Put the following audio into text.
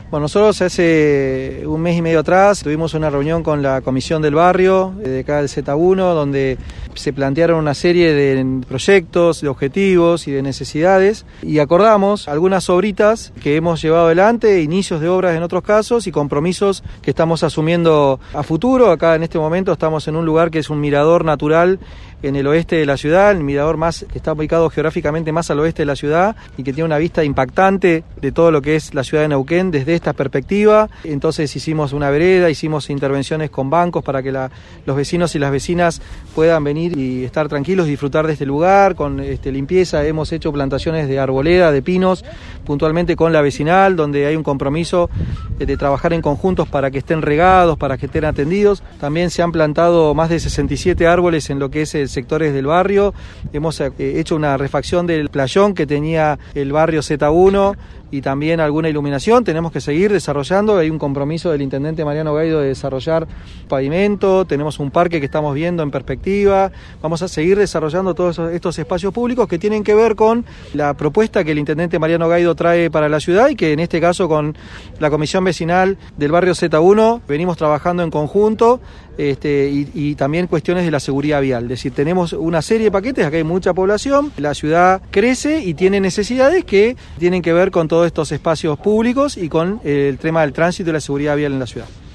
Bueno, nosotros hace un mes y medio atrás tuvimos una reunión con la comisión del barrio de acá del Z1, donde se plantearon una serie de proyectos, de objetivos y de necesidades, y acordamos algunas obritas que hemos llevado adelante, inicios de obras en otros casos y compromisos que estamos asumiendo a futuro. Acá en este momento estamos en un lugar que es un mirador natural en el oeste de la ciudad, el mirador que está ubicado geográficamente más al oeste de la ciudad y que tiene una vista impactante de todo lo que es la ciudad de Neuquén desde esta perspectiva. Entonces hicimos una vereda, hicimos intervenciones con bancos para que los vecinos y las vecinas puedan venir y estar tranquilos y disfrutar de este lugar, con limpieza. Hemos hecho plantaciones de arboleda, de pinos, puntualmente con la vecinal, donde hay un compromiso de trabajar en conjuntos para que estén regados, para que estén atendidos. También se han plantado más de 67 árboles en lo que es sectores del barrio. Hemos hecho una refacción del playón que tenía el barrio Z1 y también alguna iluminación. Tenemos que seguir desarrollando. Hay un compromiso del intendente Mariano Gaido de desarrollar pavimento. Tenemos un parque que estamos viendo en perspectiva. Vamos a seguir desarrollando todos estos espacios públicos que tienen que ver con la propuesta que el intendente Mariano Gaido trae para la ciudad y que en este caso con la comisión vecinal del barrio Z1 venimos trabajando en conjunto, y también cuestiones de la seguridad vial. Es decir, tenemos una serie de paquetes, acá hay mucha población, la ciudad crece y tiene necesidades que tienen que ver con todos estos espacios públicos y con el tema del tránsito y la seguridad vial en la ciudad.